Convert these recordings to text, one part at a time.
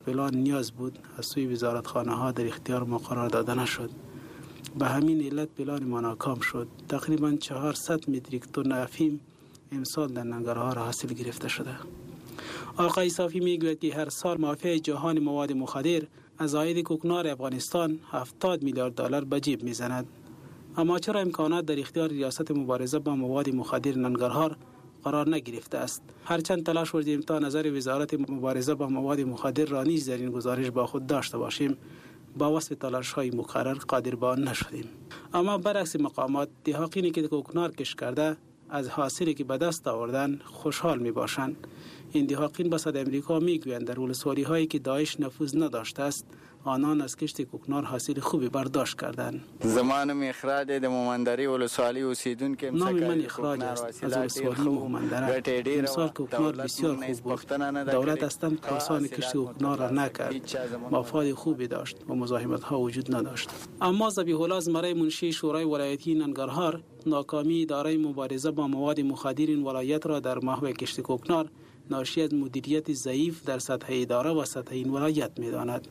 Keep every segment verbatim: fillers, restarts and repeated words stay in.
پلان نیاز بود از سوی وزارتخانه ها در اختیار ما قرار داده نشد. به همین علت پلان ما ناکام شد. تقریبا چهارصد متریک تن افیون امسال در ننگرهار حاصل گرفته شده. آقای صافی میگوید که هر سال مافیای جهان مواد مخدر از عاید کوکنار افغانستان هفتاد میلیارد دلار به جیب میزند. اما چرا امکانات در اختیار ریاست مبارزه با مواد مخدر ننگرهار قرار نگرفته است؟ هرچند تلاش ورزیدیم تا نظر وزارت مبارزه با مواد مخدر را نیز در این گزارش با خود داشته باشیم، با وصف تلاش های مقرر قادر به آن نشدیم. اما برعکس مقامات، دهاقینی که کوکنار کش کرده از حاصلی که به دست آوردن خوشحال می باشند. این دهاقین به صد امریکا می گویند در ولسوالی هایی که داعش نفوذ نداشته است، آنان از کشت کوکنار حاصل خوبی برداشت کردند. زمان اخراج د مومندری ولسوالی اوسیدونکو نام من اخراج است از ولسوالی مومندره. امسال کوکنار بسیار خوب بود. دولت اصلا کاسان کشت کوکنار را نکرد. مفاد خوبی داشت و مزاحمت ها وجود نداشت. اما ذبیح الله زمره منشی شورای ولایتی ننگرهار ناکامی اداره مبارزه با مواد مخدر این ولایت را در محو کشت کوکنار ناشی از مدیریت ضعیف در سطح اداره و سطح این ولایت می‌داند.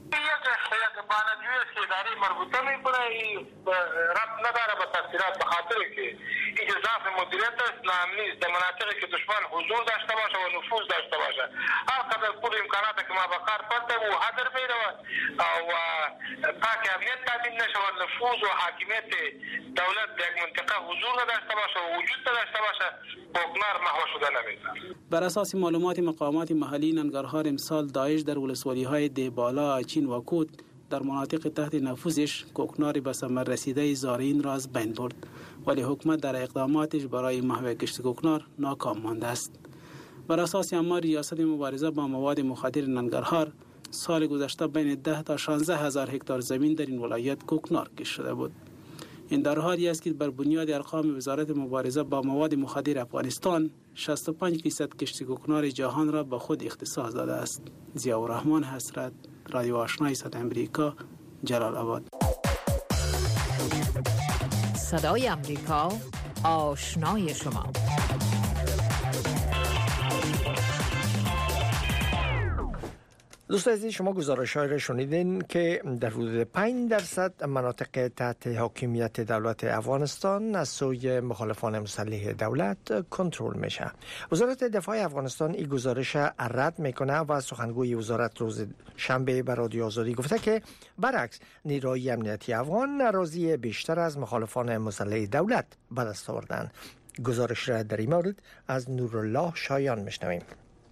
اداره مربوطه میکنه این ربط نداره به تفسیرات، به خاطر که این ضعف مدیریت است، ناامنی است. در مناطقی که دشمن حضور داشته باشه و نفوذ داشته باشه، هر قدر پول امکانات که ما به کار پرده و هدر میره و پاک امنیت تامین نشه و نفوذ و حاکمیت دولت در یک منطقه حضور نداشته باشه و وجود نداشته باشه، کوکنار محو شده نمیشه. بر اساس معلومات مقامات محلی ننگرهار امسال داعش در ولسوالی‌های دهبالا، اچین و کود در مناطق تحت نفوذش کوکنار به ثمر رسیده زارعین را از بین برد، ولی حکومت در اقداماتش برای محو کشت کوکنار ناکام مانده است. بر اساس اما ریاست مبارزه با مواد مخدر ننگرهار سال گذشته بین ده تا شانزده هزار هکتار زمین در این ولایت کوکنار کشت شده بود. این در حالی است که بر بنیاد ارقام وزارت مبارزه با مواد مخدر افغانستان شصت و پنج درصد کشت کوکنار جهان را به خود اختصاص داده است. ضیاءالرحمن حسرت، رادیو آشنای صد امریکا، جلال آباد. صدای امریکا، آشنای شما. دوستان عزیز، شما گزارش‌هایی را شنیدین که در حدود پنج درصد مناطق تحت حاکمیت دولت افغانستان از سوی مخالفان مسلح دولت کنترل میشه. وزارت دفاع افغانستان این گزارش رد میکنه و سخنگوی وزارت روز شنبه به رادیو آزادی گفته که برعکس نیروهای امنیتی افغان اراضی بیشتر از مخالفان مسلح دولت به دست آوردند. گزارش را در این مورد از نورالله شایان میشنویم.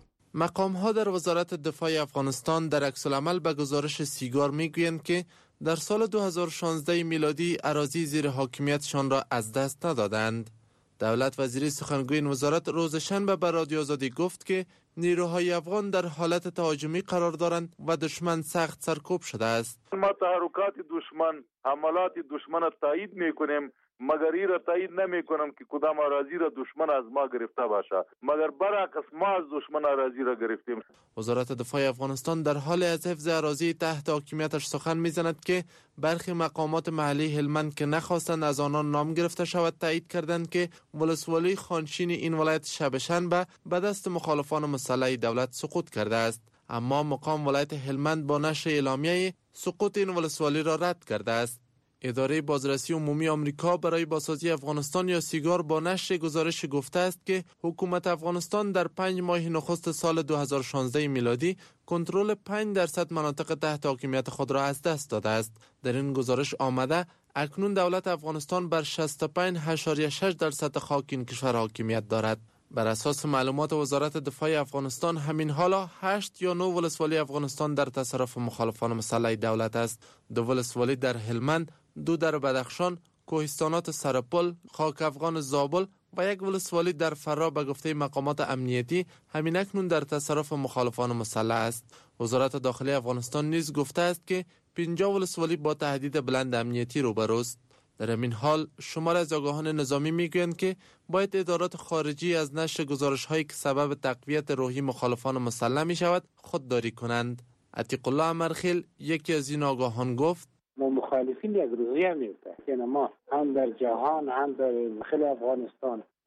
مقام ها در وزارت دفاع افغانستان در عکس العمل به گزارش سیگار میگویند که در سال دو هزار و شانزده میلادی اراضی زیر حاکمیتشان را از دست ندادند. دولت وزیر سخنگوی این وزارت روز شنبه به رادیو آزادی گفت که نیروهای افغان در حالت تهاجمی قرار دارند و دشمن سخت سرکوب شده است. ما تحرکات دشمن، حملات دشمن را تایید میکنیم، مگر این را تایید نمی کنم که کدام اراضی را دشمن از ما گرفته باشه، مگر برعکس ما از دشمن اراضی را گرفتیم. وزارت دفاع افغانستان در حال از حفظ اراضی تحت حاکمیتش سخن میزند که برخی مقامات محلی هلمند که نخواستند از آنان نام گرفته شود تایید کردند که ولسوالی خانشین این ولایت شب شنبه به دست مخالفان مسلح دولت سقوط کرده است. اما مقام ولایت هلمند با نشر اعلامیه سقوط این ولسوالی را رد کرده است. اداره بازرسی عمومی آمریکا برای بازسازی افغانستان یا سیگار با نشر گزارش گفته است که حکومت افغانستان در پنج ماه نخست سال دو هزار و شانزده میلادی کنترل پنج درصد مناطق تحت حاکمیت خود را از دست داده است. در این گزارش آمده اکنون دولت افغانستان بر شصت و پنج ممیز شش درصد خاک این کشور حاکمیت دارد. بر اساس معلومات وزارت دفاع افغانستان همین حالا هشت یا نه ولسوالی افغانستان در تصرف مخالفان مسلح دولت است. دو ولسوالی در هلمند، دو در بدخشان، کوهستانات سرپل، خاک افغان زابل و یک ولسوالی در فرا به گفته مقامات امنیتی همین اکنون در تصرف مخالفان مسلح است. وزارت داخلی افغانستان نیز گفته است که پنجاه ولسوالی با تهدید بلند امنیتی روبروست. در این حال شمار از آگاهان نظامی میگویند که باید ادارات خارجی از نشر گزارش‌هایی که سبب تقویت روحی مخالفان مسلح می شود خودداری کنند. عتیق الله امرخیل یکی از این آگاهان گفت: ما مخالفین یک روزی هم نیسته، یعنی ما هم در جهان هم در داخل افغانستان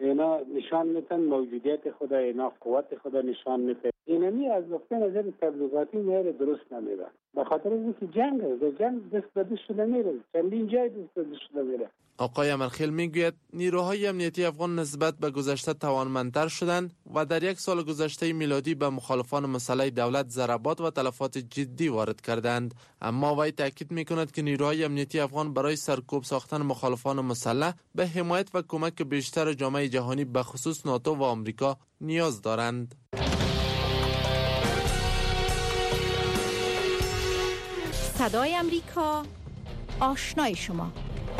اینا نشان میتن موجودیت خدا، اینا قوت خدا نشان میده. اینمی از نقطه نظر تبلیغاتی میره درست نمیره، به خاطر اینکه جنگ است، جنگ دست به دست نمیره، چندین جای دست به دست نمیره. آقای امرخیل میگوید نیروهای امنیتی افغان نسبت به گذشته توانمندتر شدند و در یک سال گذشته میلادی به مخالفان مسلح دولت ضربات و تلفات جدی وارد کردند. اما وی تاکید میکند که نیروهای امنیتی افغان برای سرکوب ساختن مخالفان مسلح به حمایت و کمک بیشتر جامعه جهانی به خصوص ناتو و آمریکا نیاز دارند. صدای امریکا، آشنای شما.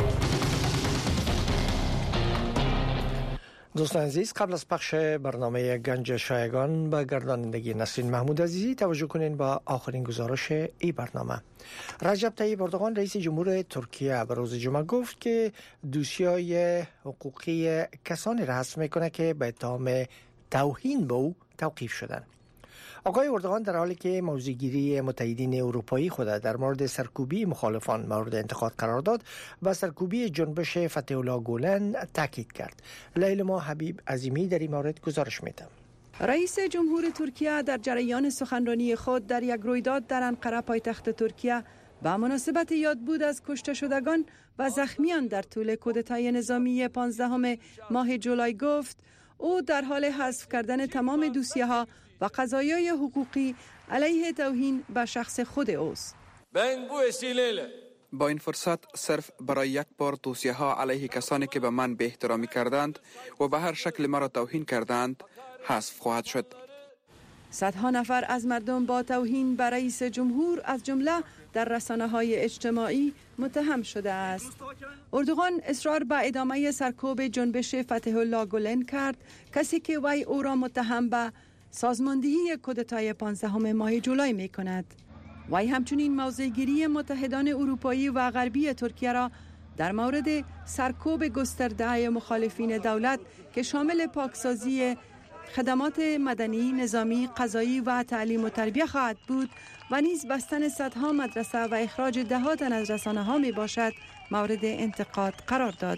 دوستان عزیز، قبل از پخش برنامه گنج شایگان به گردانندگی نسرین محمود عزیزی توجه کنین با آخرین گزارش ای برنامه. رجب طیب اردوغان رئیس جمهور ترکیه به روز جمعه گفت که دوسیای حقوقی کسانی را حذف میکنه که به اتهام توهین به او توقیف شدند. آقای اردوغان در حالی که موضع‌گیری متحدین اروپایی خود در مورد سرکوبی مخالفان مورد انتقاد قرار داد، با سرکوبی جنبش فتح الله گولن تاکید کرد. لیلما حبیب عظیمی در این مورد گزارش می‌دهد. رئیس جمهور ترکیه در جریان سخنرانی خود در یک رویداد در انقره پایتخت ترکیه به مناسبت یادبود از کشته شدگان و زخمیان در طول کودتای نظامی پانزدهم ماه جولای گفت او در حال حذف کردن تمام دوسیه‌ها و قضایای حقوقی علیه توهین به شخص خود اوست. با این فرصت صرف برای یک بار دوسیه ها علیه کسانی که به من به احترامی کردند و به هر شکل مرا توهین کردند حذف خواهد شد. صدها نفر از مردم با توهین به رئیس جمهور از جمله در رسانه‌های اجتماعی متهم شده است. اردوغان اصرار به ادامه سرکوب جنبش فتح الله گولن کرد، کسی که وی او را متهم به سازماندهی کودتای پانزدهم ماه جولای می کند. وی همچنین موضع‌گیری متحدان اروپایی و غربی ترکیه را در مورد سرکوب گسترده مخالفین دولت که شامل پاکسازی خدمات مدنی، نظامی، قضایی و تعلیم و تربیه خواهد بود و نیز بستن صدها مدرسه و اخراج ده تن از رسانه ها می باشد مورد انتقاد قرار داد.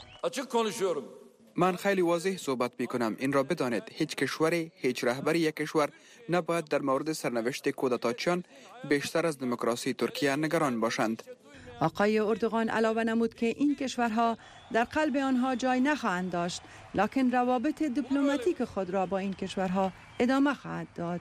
من خیلی واضح صحبت می کنم. این را بدانید، هیچ کشوری، هیچ رهبری یک کشور نباید در مورد سرنوشت کودتاچیان بیشتر از دموکراسی ترکیه نگران باشند. آقای اردوغان علاوه نمود که این کشورها در قلب آنها جای نخواهند داشت، لکن روابط دیپلماتیک خود را با این کشورها ادامه خواهد داد.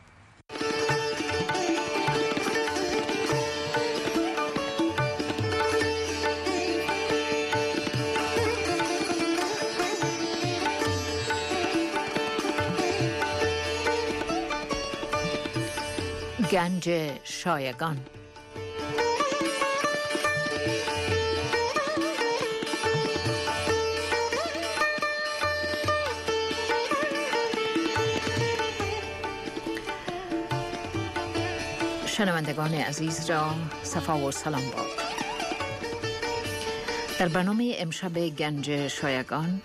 گنج شایگان. شنوندگان عزیز را صفا و سلام باد. در برنامه امشب گنج شایگان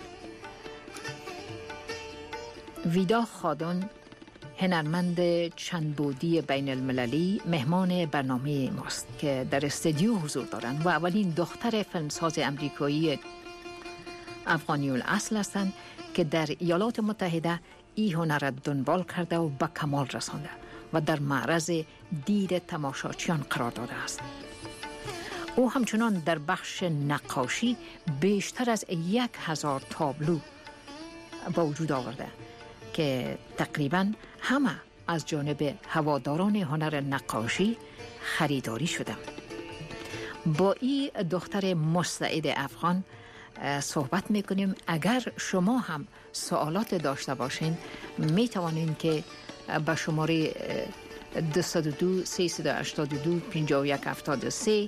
ویدا خادون، هنرمند چند بعدی بین المللی، مهمان برنامه ماست که در استودیو حضور دارند و اولین دختر فیلمساز امریکایی افغانی الاصل هستند که در ایالات متحده این هنر را دنبال کرده و به کمال رسانده و در معرض دید تماشاچیان قرار داده است. او همچنان در بخش نقاشی بیشتر از یک هزار تابلو با وجود آورده که تقریباً همه از جانب هواداران هنر نقاشی خریداری شده. با این دختر مستعد افغان صحبت میکنیم. اگر شما هم سوالات داشته باشین می توانین که با شماره دو صفر دو سیصد و هشتاد و دو پنجاه و یک هفتاد و سه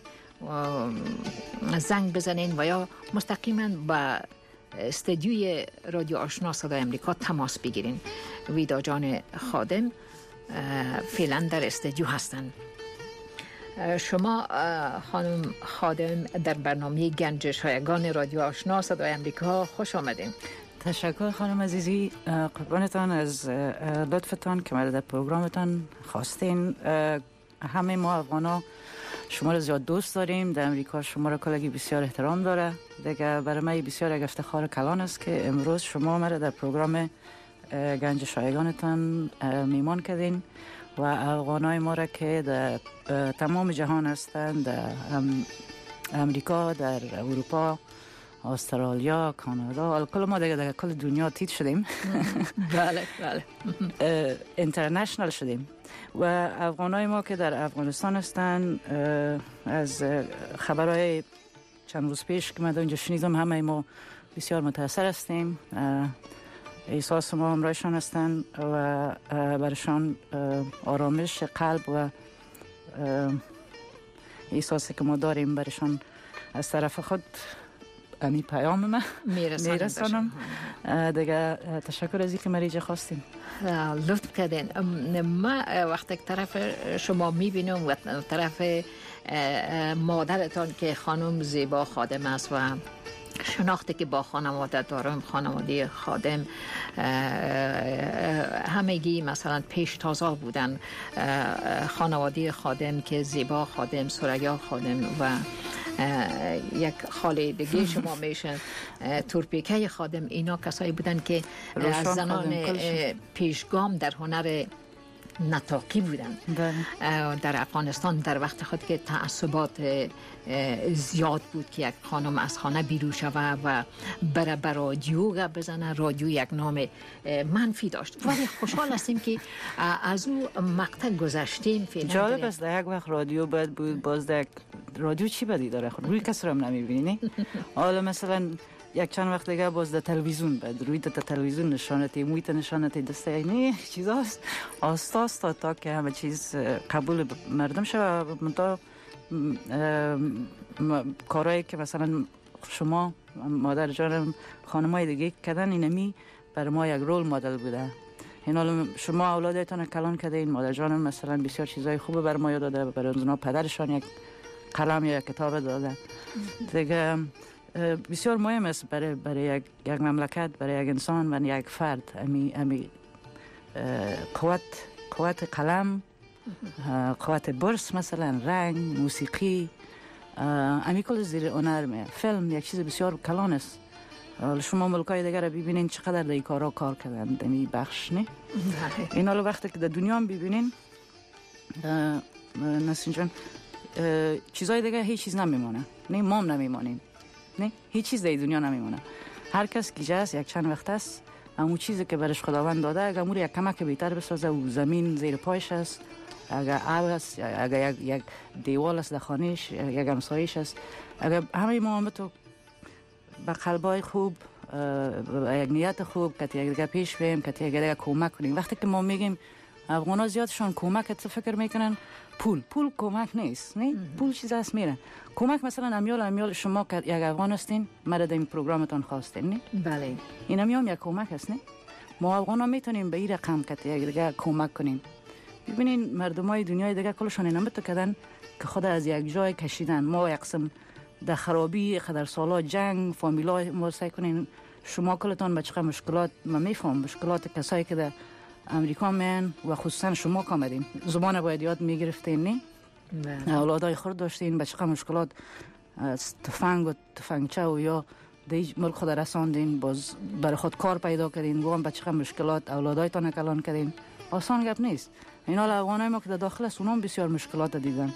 زنگ بزنین و یا مستقیما با استودیوی رادیو آشنا صدای امریکا تماس بگیرین. ویدا جان خادم فعلا در استودیو هستن. شما خانم خادم در برنامه گنج شایگان رادیو آشنا صدای امریکا خوش آمدین. تشکر خانم عزیزی، قربانتان از لطفتان که ما در پروگرامتان خواستین. همه ما افغانا شما را زیاد دوست داریم. در امریکا شما را کلگی بسیار احترام داره. دیگه برای من بسیار یک افتخار کلان است که امروز شما مرا در پروگرام گنج شایگانتان میمان کردین و افغانای ما را که در تمام جهان هستند، در امریکا، در اروپا، استرالیا، کانادا، کل ما دیگه در کل دنیا تیت شدیم. بله بله اینترنشنال شدیم و افغانای ما که در افغانستان هستند، از خبرهای چند روز پیش که من اونجا شنیدم همه ما بسیار متاثر هستیم. احساس ما همراهشان هستند و برشان آرامش قلب و احساسی که ما داریم برشان از طرف خود امی پیام من میرسانم. دیگه تشکر از اینکه مریجه خواستیم. لطف کردین. ما وقتی که طرف شما میبینم و طرف مادرتان که خانم زیبا خادم است و شناختی که با خانواده دارم، خانواده خادم همگی مثلا پیش تازه بودن، خانواده خادم که زیبا خادم، سریا خادم و یک خاله دیگه شما میشن تورپیکه خادم، اینا کسایی بودن که از زنان پیشگام در هنر نطاقی بودن در افغانستان در وقت خود که تعصبات زیاد بود که یک خانم از خانه بیرون شود و بره بر رادیو بزنه. رادیو یک نام منفی داشت ولی خوشحال هستیم که از او مقطع گذشتیم. جالب است در یک وقت رادیو بد بود، باز در رادیو چی بدی داره خود روی کس رو هم نمیبینی. حالا مثلا یک چند وقت دیگه باز در تلویزیون بعد روی در تلویزیون نشانتی مویت نشانتی دسته اینی چیزاست آستاست تا تا که همه چیز قبول مردم شود. منطقه کارهایی که مثلا شما مادر جانم خانمای دیگه کردن اینمی برای ما یک رول مدل بوده. این حالا شما اولادتان کلان کرده، این مادر جانم مثلا بسیار چیزای خوبه برای ما یاد داده، برای اونها پدرشان یک قلم یا یک کتاب داده. دیگه بسیار مهم است برای برای یک یک مملکت، برای یک انسان و یک فرد امی امی قوت قوت قلم، قوت برس، مثلا رنگ، موسیقی، امی کل زیر هنر می فیلم یک چیز بسیار کلان است. شما ملکای دیگر ببینین چقدر در این کارا کار کردن در این بخش نه. این حالا وقتی که در دنیا هم ببینین نسرین جان چیزای دیگه هیچ چیز نمیمونه، نه ما هم نمیمونیم، نه هیچ چیز در دنیا نمیمونه. هر کس که جاست یک چند وقت است همون چیزی که برش خداوند داده اگر امور یک کمک بهتر بسازه و زمین زیر پایش است، اگر آب است، اگر یک, یک دیوال است در خانهش، یک همسایش است، اگر همه ما تو با قلبای خوب یک نیت خوب که یک دیگه پیش بریم، که یک دیگه کمک کنیم. وقتی که ما میگیم افغانا زیادشون کمک فکر میکنن پول پول کمک نیست، نه پول چیز است میره کمک. مثلا امیال امیال شما که یک افغان هستین مرا در این پروگرامتون خواستین نه؟ بله این امیام یک کمک است نه. ما افغانا میتونیم به این رقم که یک دیگه کمک کنیم. ببینین مردمای دنیای دیگه کلشون اینا کردن که خود از یک جای کشیدن. ما یک قسم در خرابی خدر سالا جنگ فامیلا ما سعی کنین. شما کلتون به چقدر مشکلات ما میفهم، مشکلات کسایی که در امریکا من و خصوصا شما کامدین زبان باید یاد میگرفتین نه؟ اولادای خود داشتین به چقدر مشکلات تفنگ و تفنگچه و یا دیج ملک خود رساندین، باز برای خود کار پیدا کردین، گوام به چقدر مشکلات اولادایتان کلان کردین. آسان گپ نیست. این حال افغانای ما که در داخل است اونام بسیار مشکلات دیدن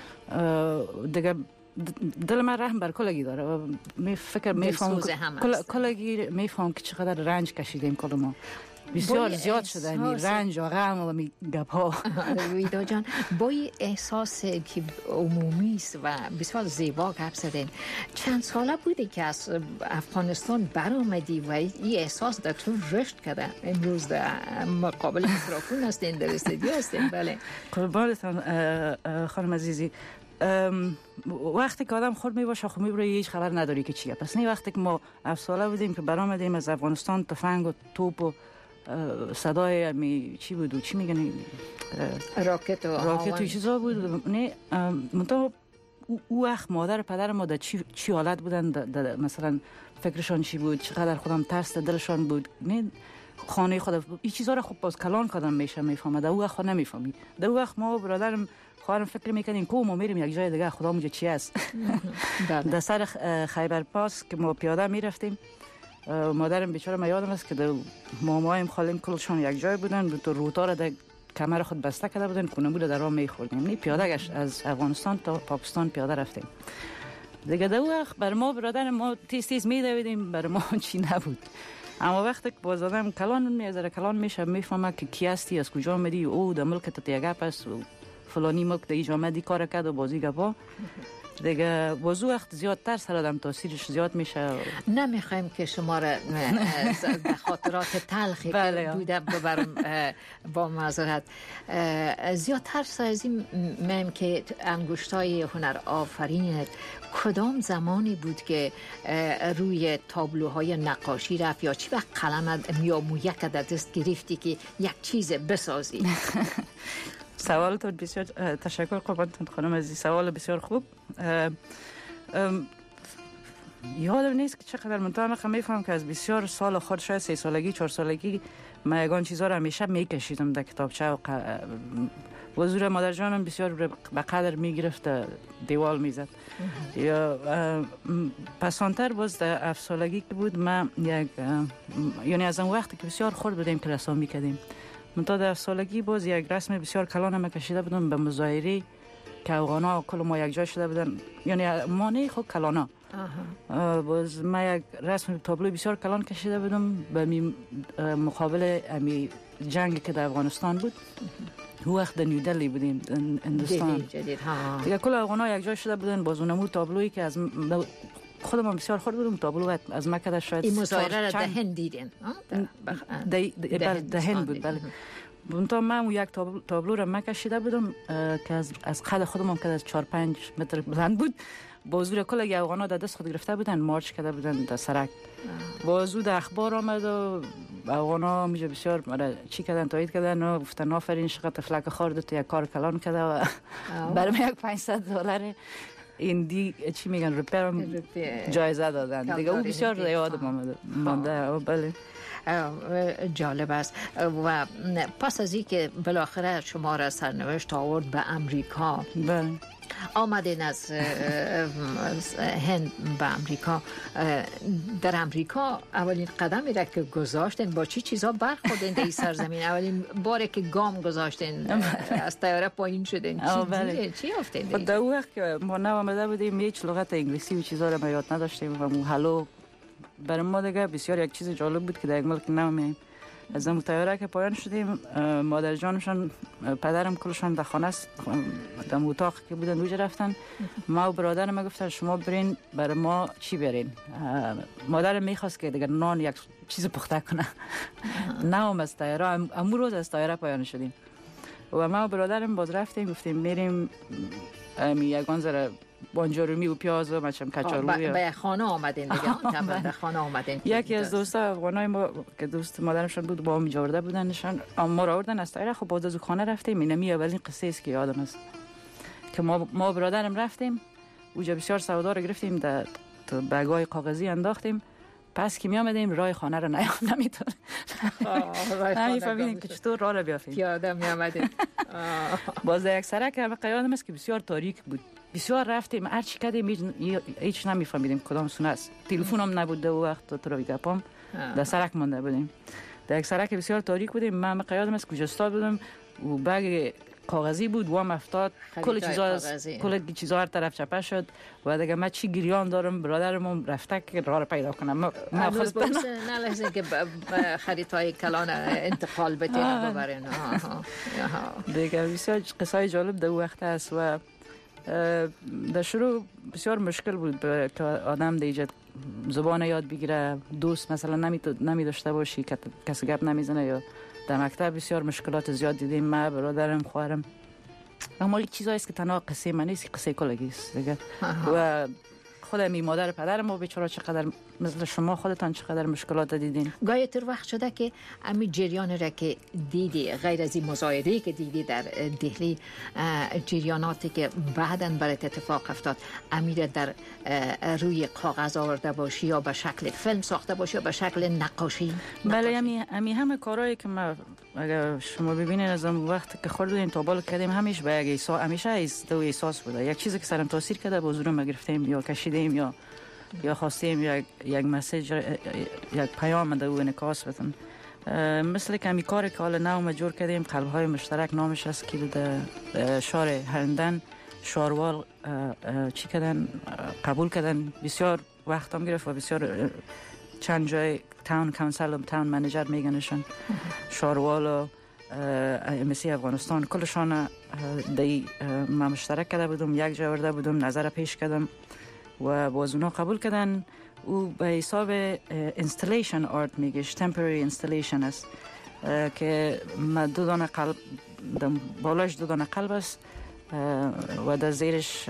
دیگه. دل من رحم بر کلگی داره. می فکر میفهم کلگی میفهم که چقدر رنج کشیدیم کل ما بسیار زیاد شده می رنج و غم و می گپ ها. ویدا جان با این احساس که عمومی است و بسیار زیبا گپ زدین، چند ساله بوده که از افغانستان برآمدی و این احساس در تو رشد کرده؟ امروز در مقابل میکروفون هستین، در استودیو هستین. بله قربانتان خانم عزیزی. وقتی که آدم خود می باشه خب میبره هیچ خبر نداری که چیه. پس نه وقتی که ما هفت ساله بودیم که برآمدیم از افغانستان، تفنگ و توپ و صدای می چی بود و چی میگن راکت و راکت و چیزا بود. نه منتها او وقت مادر پدر ما در چی چی حالت بودن، مثلا فکرشان چی بود، چقدر خودم ترس دلشان بود. نه خانه خود این چیزا رو خب باز کلان کردم میشه میفهمه. در اون وقت نمیفهمی. در اون وقت ما برادرم خواهرم فکر میکنیم که ما میریم یک جای دیگه خدا مجه چی است. در سر خیبر پاس که ما پیاده میرفتیم، مادرم بیچاره ما یادم است که در مامایم خالیم کلشون یک جای بودن، تو روتا را در کمر خود بسته کرده بودن، کنه بود در راه میخوردیم. یعنی پیاده گشت از افغانستان تا پاکستان پیاده رفتیم دیگه. در وقت بر ما برادر ما تیز تیز میدویدیم، بر ما چی نبود. اما وقتی که باز آدم کلان میذاره کلان میشه میفهمه که کی هستی، از کجا آمدی، او در ملک تا گپ است و فلانی ملک در اینجا آمدی کار کرد و بازی گپا دیگه. بازو وقت زیادتر سر آدم تاثیرش زیاد میشه. نمیخوایم که شما را به خاطرات تلخی بله بوده ببرم با معذرت. زیادتر سازی میم که انگشتای هنر آفرینت کدام زمانی بود که روی تابلوهای نقاشی رفت، یا چی وقت قلمت یا مویه که در دست گرفتی که یک چیز بسازی؟ سوالتون بسیار تشکر قربانتون خانم عزیز، سوال بسیار خوب. یادم نیست که چقدر منطقه من میفهم که از بسیار سال خود، شاید سه سالگی چهار سالگی، من یگان چیزها رو همیشه میکشیدم در کتابچه و وزور مادر جانم بسیار به قدر میگرفت دیوال میزد. یا پسانتر باز در هفت سالگی که بود من یک یعنی از اون وقتی که بسیار خورد بودیم که رسام میکردیم، من تا در سالگی باز یک رسم بسیار کلان ما کشیده بودم به مظاهره که افغانا کل ما یک جای شده بودن، یعنی ما نه خود کلانا. باز ما یک رسم تابلو بسیار کلان کشیده بودم به مقابل امی جنگ که در افغانستان بود. او وقت در نیودلی بودیم هندوستان دیگه، کل افغانا یک جای شده بودن. باز اونمو تابلویی که از خودم بسیار خورد بودم، تابلو از مکه شاید این مظاهره را در هند دیدین؟ در هند بود بله. منتها من یک تابلو, تابلو را من کشیده بودم که از از قد خودم که از چهار پنج متر بلند بود. بازو کل افغانا در دست خود گرفته بودن، مارچ کرده بودن در سرک. بازو در اخبار آمد و افغانا میشه بسیار مرا چی کردن، تایید کردن و گفتن آفرین چقدر فلک خورد تو یک کار کلان کرده و برام یک پانصد دلار این دی چی میگن رپرم جایزه دادن دیگه. او بسیار یادم آمده مانده. بله جالب است. و پس از این که بالاخره شما را سرنوشت آورد به امریکا، بله آمدین از هند به امریکا، در امریکا اولین قدمی را که گذاشتین با چی چیزا برخوردین در این سرزمین؟ اولین باره که گام گذاشتین از طیاره پایین شدین چی چی افتید؟ در اون وقت که ما نو آمده بودیم هیچ لغت انگلیسی و چیزا رو ما یاد نداشتیم و هلو برای ما دیگه بسیار یک چیز جالب بود که در یک ملک نو میایم. از اون طیاره که پایان شدیم مادر جانشان پدرم کلشان در خانه است، در اتاق که بودن اونجا رفتن. ما و برادرم ما گفتن شما برین برای ما چی برین. مادرم میخواست که دیگه نان یک چیز پخته کنه. نام از طیاره امو روز از طیاره پایان شدیم و ما و برادرم باز رفتیم گفتیم میریم یگان ذره بانجارومی و پیاز و مچم کچالوی به خانه آمدین دیگه. طبعا به خانه آمدین. یکی از دوستا افغانای ما که دوست مادرشون بود با ما جورده بودن نشان ما را آوردن از طیاره. خب باز از خانه رفتیم. اینمی اولین قصه است که یادم است که ما ما برادرم رفتیم اونجا بسیار سودا رو گرفتیم در بگای کاغذی انداختیم. پس که می آمدیم راه خانه رو نیام نمیتونه نمیفهمیدیم که چطور راه رو بیافیم. پیاده می آمدیم. باز یک سرک هم قیادم است که بسیار تاریک بود. بسیار رفتیم هر چی کردیم هیچ نمیفهمیدیم کدام سونه است. تلفن هم نبود در وقت تو رو گپام در سرک مونده بودیم. در یک سرک بسیار تاریک بودیم. من قیادم است کجا استاد بودم و بگ کاغذی بود وام افتاد کل چیزا کل چیزا هر طرف چپه شد و دیگه من چی گریان دارم برادرم رفته که راه رو پیدا کنم. من خودم نه لازم که خریدهای کلان انتقال بتین ببرین. دیگه بسیار قصه جالب در وقت است و در شروع بسیار مشکل بود که آدم دیگه زبان یاد بگیره. دوست مثلا نمی داشته باشی که کسی گپ نمیزنه یا در مکتب بسیار مشکلات زیاد دیدیم. من برادرم خواهرم اما یک چیزایی است که تنها قصه من نیست، قصه کلگی است دیگه. و خود می مادر پدر ما بیچاره چقدر مثل شما خودتان چقدر مشکلات دیدین. گاهی تر وقت شده که امی جریان را که دیدی غیر از این مظاهره که دیدی در دهلی، جریاناتی که بعداً برات اتفاق افتاد، امیر در روی کاغذ آورده باشی یا به شکل فیلم ساخته باشی یا به شکل نقاشی؟ بله امی امی همه کارهایی که ما اگر شما ببینید از اون وقت که خوردیم تا بالا کردیم همیشه به یک احساس، همیشه از دو احساس بوده. یک چیزی که سرم تاثیر کرده با زورم گرفتیم یا کشیدیم یا یا خواستیم یک یک مسیج یک پیام در اون انعکاس بدن. مثل که امی کاری که حالا نو مجور کردیم قلب های مشترک نامش است که در شهر هندن شاروال چی کردن قبول کردن. بسیار وقت هم گرفت و بسیار چند جای تاون کانسل و تاون منیجر میگنشن شاروال و امسی افغانستان کلشان دی ما مشترک کرده بودم، یک جا ورده بودم، نظر پیش کردم و باز اونا قبول کردن. او به حساب اینستالیشن آرت میگیش، تمپرری اینستالیشن است که ما دو دانه قلب بالاش دو دانه قلب است و در زیرش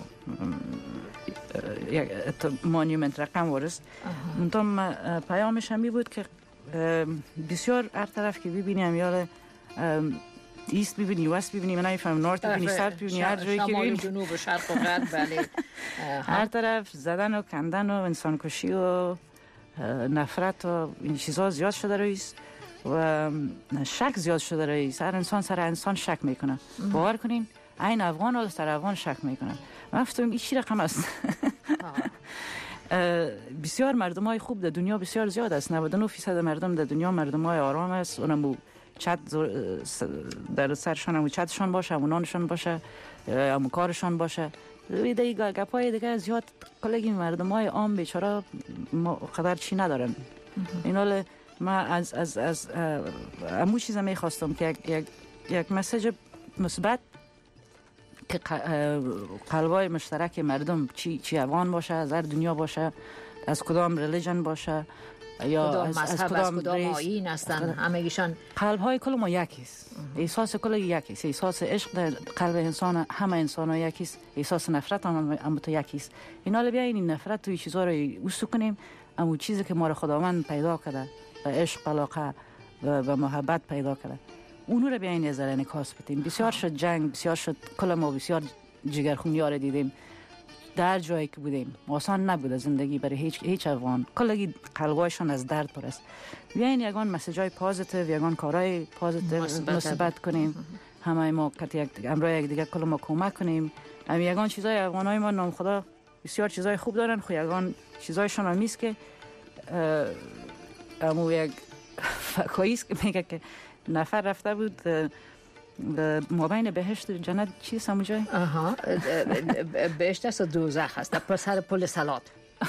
یک مانیومنت رقم ورست. منتها پیامش همی بود که بسیار هر طرف که ببینیم یا ایست ببینی، وست ببینی، من نمیفهم، نورت ببینی، سرد ببینی، هر جایی که ببینی، جنوب و شرق و غرب، بله، هر طرف زدن و کندن و انسان کشی و نفرت و این چیزها زیاد شده رئیس و شک زیاد شده رئیس. هر انسان سر انسان شک میکنه. باور کنین این افغان ها سر افغان شک میکنه. من فهمیدم این چی رقم است. بسیار مردم های خوب در دنیا بسیار زیاد است. نود و نه درصد مردم در دنیا مردم های آرام است. اونم چت در سرشان هم چتشان باشه، همونانشان باشه، همون کارشان باشه. دیگه گپای دیگه زیاد کلگی مردم های عام بیچاره قدر چی ندارن. این حال ما از از از همون چیزا میخواستم که یک یک یک مسیج مثبت که قلبای مشترک مردم چی چی افغان باشه، از هر دنیا باشه، از کدام ریلیجن باشه یا کدام از مذهب، از کدام آیین هستن، همگیشان قلب های کل ما یکیست. احساس کل یکیست. احساس عشق در قلب انسان، همه انسان ها یکیست. احساس نفرت هم هم تو یکیست. اینا رو بیاین این نفرت توی چیزا رو وسو کنیم، اما چیزی که ما رو خداوند پیدا کرده و عشق، علاقه و محبت پیدا کرده، اونو رو بیاین از انعکاس بدیم. بسیار شد جنگ، بسیار شد کل ما بسیار جگرخونی‌ها رو دیدیم در جایی که بودیم. آسان نبوده زندگی برای هیچ هیچ افغان. کلگی قلبایشان از درد پر است. بیاین یگان مسیجای پازیتیو، یگان کارهای پازیتیو مثبت کنیم. همه ما که یک امروز یک دیگه کل ما کمک کنیم. ام یگان چیزای افغانای ما نام خدا بسیار چیزای خوب دارن، خو یگان چیزایشان هم نیست که امو یک فکاییست که میگه که نفر رفته بود مابین بهشت و جنت چی است همون جای؟ آها بهشت است و دوزخ هست در سر پل صلات.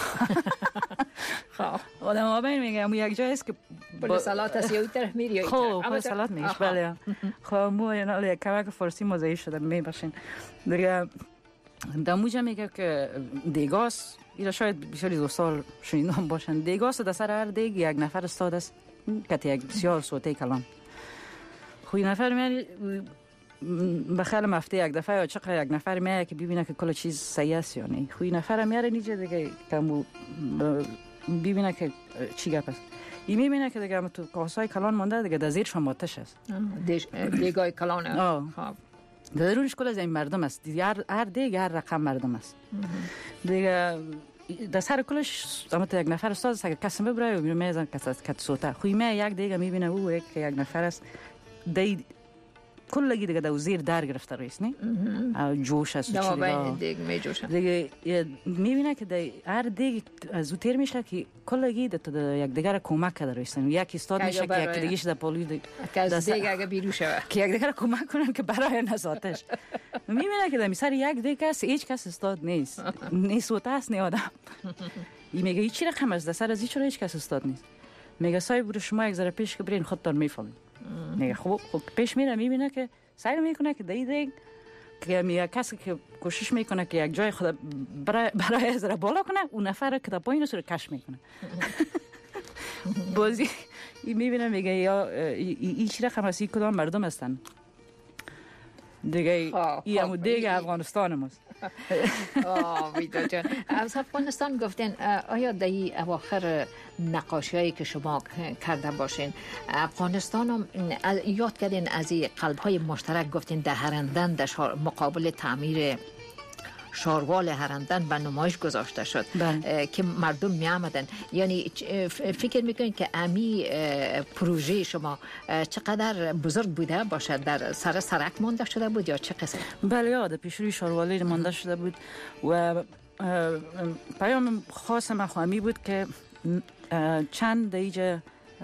خب آدم مابین میگه همون یک جای است که پل صلات است یا این طرف میری یا این طرف. خب پل صلات میگیش بله. خب مو یک کمک فارسی موضعی شده میباشین دیگه. در موجه میگه که دیگاس اینا شاید بسیاری دو سال شنیدم باشن. دیگاس در سر هر دیگ یک نفر استاد است که یک بسیار صوتی کلام. خوی نفر میاری بخیر مفته یک دفعه یا چقدر یک نفر میاره که ببینه که کل چیز صحیح است یا نه. خوی نفر میاره نیجه دیگه کمو ببینه که چی گپ است. این میبینه که دیگه تو کاسای کلان مانده دیگه در زیرشان ماتش است. دیگای کلان خب در درونش کل از این مردم است. هر هر دیگه هر رقم مردم است. دیگه در سر کلش اما یک نفر استاد است. اگر کسی ببره و میزن کت سوتا خوی می یک دیگه میبینه او یک یک نفر است. دی کلگی دیگه در زیر در گرفته رئیس نی جوش است چیزا دما دیگه می جوشه دیگه میبینه که در هر دیگه از او تیر میشه که کلگی در یک دیگر کمک کرده رئیس. یکی استاد میشه که یک دیگهش در پلیس که دیگه اگه بیرو شود که یک دیگر کمک کنن که برای نزاتش. میبینه که در سر یک دیگه کس هیچ کس استاد نیست، نیست و تاس نه آدم. میگه هیچ رقم از در سر از هیچ هیچ کس استاد نیست. میگه سای برو شما یک ذره پیش که برین خودتون میفهمید. میگه خب خب پیش میره میبینه که سعی میکنه که دی دی که میگه کسی که کوشش میکنه که یک جای خود برای برای از بالا کنه اون نفر که تا پایین رو کش میکنه. بازی میبینه میگه یا هیچ رقم از کدام مردم هستن. دیگه این دیگه افغانستان ماست. آه ویدا جان، از افغانستان گفتین، آیا در این اواخر نقاشی هایی که شما کرده باشین افغانستان هم یاد کردین از این قلب های مشترک گفتین در هرندن در مقابل تعمیر شاروال هرندن به نمایش گذاشته شد که مردم می آمدن، یعنی فکر میکنین که امی پروژه شما چقدر بزرگ بوده باشد، در سر سرک مانده شده بود یا چه قسم؟ بله یاد پیشروی شاروالی مانده شده بود و پیام خاص من خواهمی بود که چند دیگه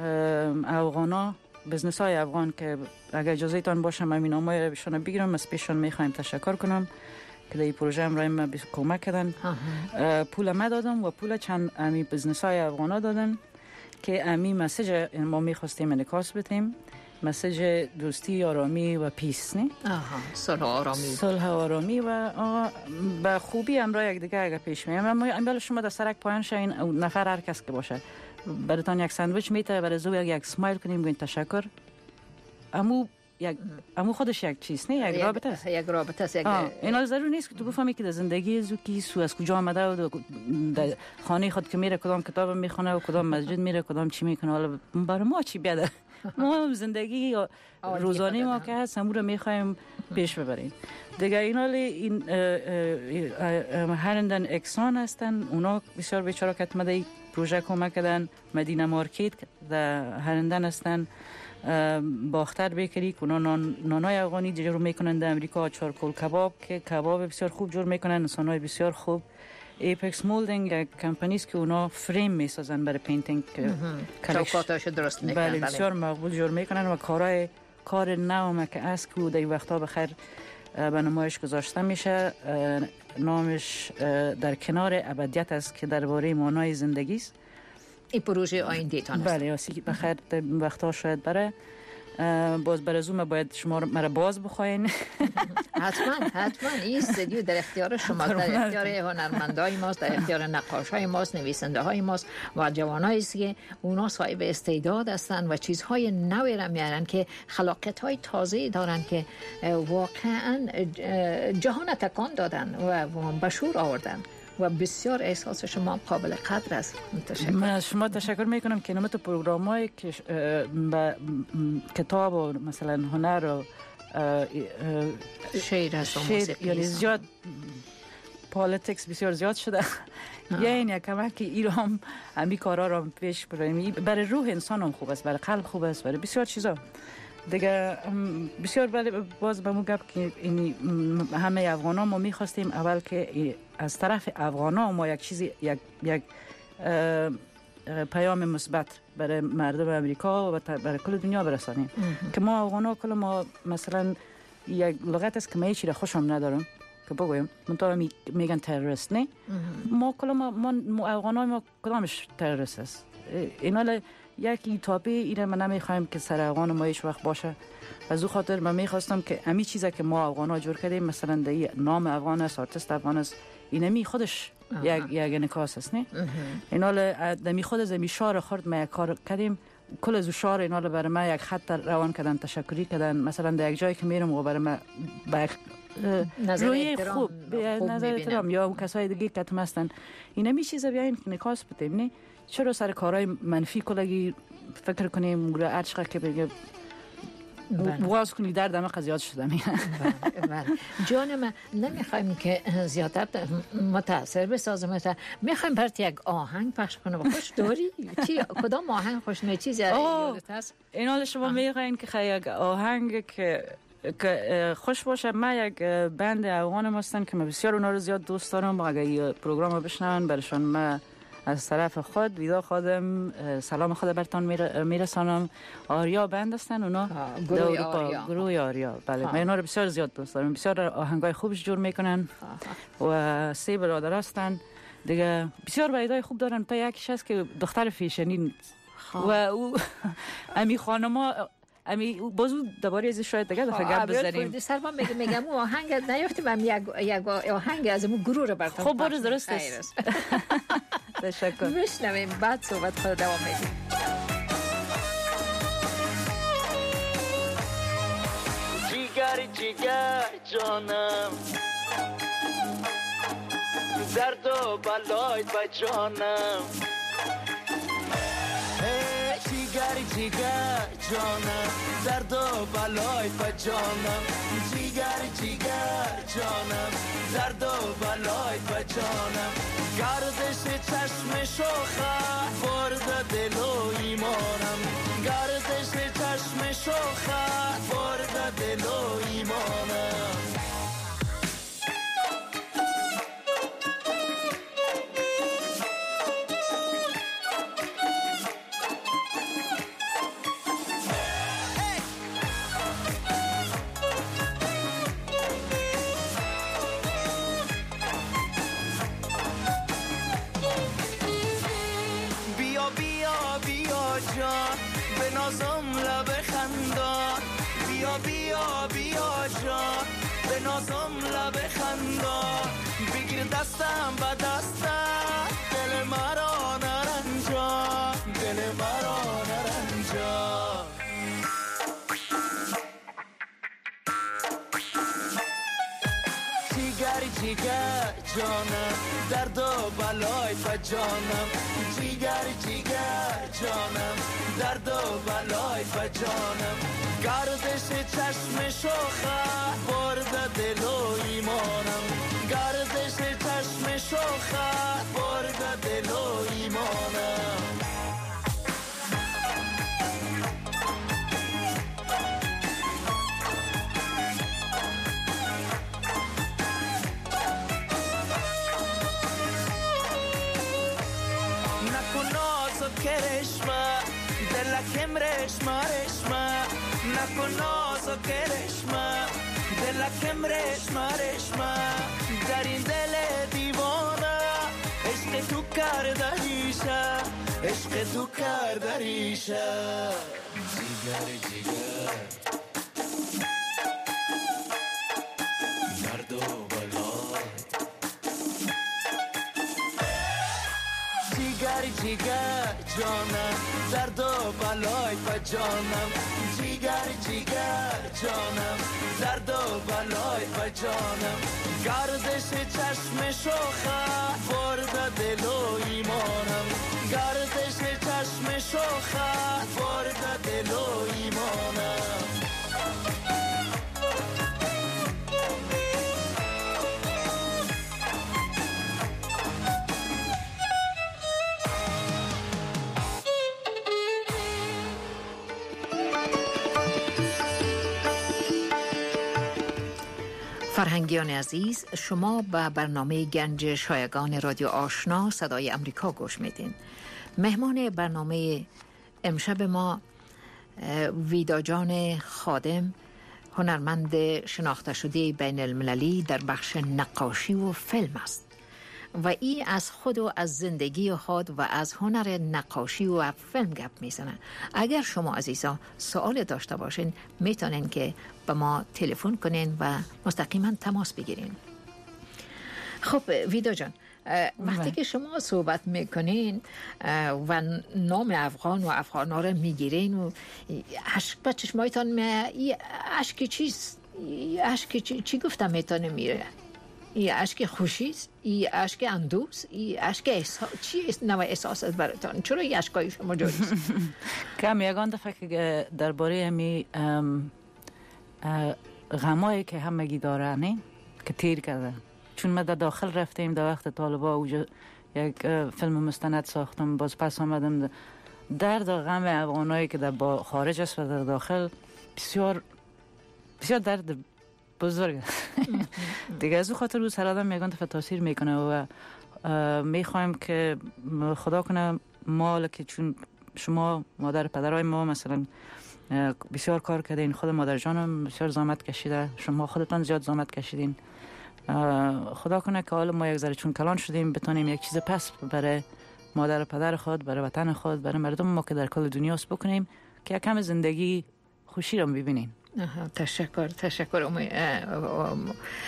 افغانا بزنس های افغان که اگر اجازه تان باشه من این نامه بهشون بگیرم، از پیششون میخوایم تشکر کنم که در این پروژه هم رای ما کمک کردن. پول ما دادم و پول چند امی بزنس های افغانا دادن که امی مسیج ما میخواستیم انعکاس بدیم، مسیج دوستی، آرامی و پیس، نه؟ آها، صلح و آرامی. صلح و آرامی و به خوبی امرا یک دیگه اگر پیش میام. اما امروز شما در سرک پایان شین نفر هر کس که باشه براتون یک ساندویچ میته، برای زو یک یک سمایل کنیم بگین تشکر. امو یک امو خودش یک چیز نه، یک رابطه است. یک رابطه است. اینا ضرور نیست که تو بفهمی که در زندگی زو کی سو از کجا آمده و در خانه خود که میره کدام کتاب میخونه و کدام مسجد میره کدام چی میکنه. حالا برای ما چی بیاد؟ ما زندگی روزانه ما که هست همون رو میخوایم پیش ببریم دیگه. اینا این هرندن اکسان هستن، اونا بسیار بیچاره که مده پروژه کمک کردن. مدینه مارکت در هرندن هستن، باختر بیکری که اونا نان نانای افغانی جور میکنن در امریکا، چارکول کباب که کباب بسیار خوب جور میکنن، انسانای بسیار خوب. ایپکس مولدینگ یک کمپانی است که اونا فریم میسازن برای پینتینگ، چوکاتاشو درست میکنن. بله بسیار مقبول جور میکنن و کارهای کار نو که است که در وقتا بخیر به نمایش گذاشته میشه. نامش در کنار ابدیت است که درباره معنای زندگی است. این پروژه آینده تان است. بله اسی بخیر وقتا شاید برای باز برای زوم باید شما مرا باز بخواین. حتما حتما این استودیو در اختیار شما، در اختیار هنرمندای ماست، در اختیار نقاشای ماست، نویسنده های ماست و جوانایی است که اونا صاحب استعداد هستند و چیزهای نوی را میارن که خلاقیت های تازه دارن که واقعا جهان تکان دادن و به شور آوردن و بسیار احساس شما قابل قدر است. تشکر. من شما تشکر میکنم که نمت پروگرام‌های که با کتاب و مثلا هنر و شعر هست و موسیقی یعنی زیاد پالیتیکس بسیار زیاد شده. یعنی کمک که ایران همی کارا را پیش بریم، برای روح انسان هم خوب است، برای قلب خوب است، برای بسیار چیزا دیگه. بسیار ولی باز به مو گپ که این همه افغانا ما میخواستیم اول که از طرف افغانا ما یک چیزی یک یک پیام مثبت برای مردم امریکا و برای کل دنیا برسانیم که ما افغانا کل ما مثلا یک لغت است که من هیچی را خوشم ندارم که بگویم منطقه می میگن تروریست، نه ما کل ما ما افغانا ما کدامش تروریست است. اینا یکی تاپی اینا من نمیخوایم که سر افغان ما هیچ وقت باشه. از او خاطر من میخواستم که امی چیزا که ما افغانا جور کردیم مثلا دی نام افغان است، آرتیست افغان است، اینا می خودش یک یک انعکاس است، نه اینا دمی خود زمین شعر خورد ما یک کار کردیم، کل از شعر اینا برای ما یک خط روان کردن، تشکری کردن. مثلا در یک جایی که میرم و برای ما با روی خوب نظر احترام یا اون کسای دیگه که تو هستن اینا می چیزا بیاین انعکاس بدیم، نه چرا سر کارهای منفی کلگی فکر کنیم گره عشقه که بگه واز کنی در دمه زیاد شده می. جان من نمیخوایم که زیادتر متاثر بسازم، میخوایم برات یک آهنگ پخش کنم. خوش داری؟ چی کدام آهنگ خوش می چیزی یادت هست؟ اینا شما میخواین که خیلی یک آهنگ که که خوش باشه. من یک بند افغان هستن که من بسیار اونا رو زیاد دوست دارم. اگه این پروگرام رو بشنون برشان من از طرف خود ویدا خودم سلام خود برتان میرسانم. آریا بند هستن اونا، گروه آریا. گروه آریا بله. من اونا رو بسیار زیاد دوست دارم، بسیار آهنگای خوبش جور میکنن و سه برادر هستن دیگه، بسیار وعده‌های خوب دارن. تا یکیش هست که دختر فیشنی و او امی خانما امی بازو دوباره از شاید دیگه دفعه گپ بزنیم. سر من میگم میگم اون آهنگ نیافتیم، من یک یک آهنگ از اون گروه رو براتون. خب برو درست است. تشکر. میشنویم بعد صحبت خود دوام میدیم. جیگر جیگر جانم درد و بلای با جانم جیگر جیگر جانم درد و بلای با جانم جیگر جیگر جانم درد و بلای با جانم گردش چشم شوخه برد دل و ایمانم گردش چشم شوخه برد دل و ایمانم نازم لب خندان بیا بیا بیا جان به نازم لب خندان بگیر دستم با دستم دل مرا نرنجان دل مرا نرنجان جیگر جیگر جانم درد و بلای با جانم جیگر جیگر جانم درد و بلای با جانم گردش چشم شوخه برد دل و ایمانم گردش چشم شوخه برد دل و ایمانم کرشمه دلکم رشمه رشمه نکن ناز و کرشمه دلکم رشمه رشمه در این دل دیوانه عشق تو کرده ریشه عشق تو کرده ریشه جیگر جیگر درد و بلای جیگر جیگر جانم درد و بلای با جانم جیگر جیگر جانم درد و بلای با جانم گردش چشم شوخه برد دل و ایمانم گردش چشم شوخه برد دل و ایمانم فرهنگیان عزیز، شما به برنامه گنج شایگان رادیو آشنا صدای امریکا گوش میدین. مهمان برنامه امشب ما ویدا جان خادم، هنرمند شناخته شده بین المللی در بخش نقاشی و فیلم است و ای از خود و از زندگی خود و از هنر نقاشی و فیلم گپ میزنه. اگر شما عزیزان سوال داشته باشین میتونین که به ما تلفن کنین و مستقیما تماس بگیرین. خب ویدا جان، وقتی که شما صحبت میکنین و نام افغان و افغانا رو میگیرین و عشق به چشمایتان می عشق چیست؟ عشق چی, چی گفتم میتونه میره؟ این عشق خوشیست؟ این عشق اندوز؟ این عشق احساس؟ چی نوع احساس است براتان؟ چرا این عشقای شما جاییست؟ کم یگان دفعه که درباره همی غمایی که همگی دارن که تیر کرده، چون ما در داخل رفتیم در وقت طالبا اوجا یک فیلم مستند ساختم، باز پس آمدم درد و غم افغانایی که در با خارج است و در داخل بسیار بسیار درد بزرگ دیگه. از او خاطر روز هر آدم یگان دفعه تاثیر میکنه و میخوایم که خدا کنه ما که چون شما مادر پدرای ما مثلا بسیار کار کردین، خود مادر جانم بسیار زحمت کشیده، شما خودتان زیاد زحمت کشیدین، خدا کنه که حالا ما یک ذره چون کلان شدیم بتونیم یک چیز پس برای مادر پدر خود، برای وطن خود، برای مردم ما که در کل دنیا است بکنیم که کم زندگی خوشی رو ببینین. تشکر تشکر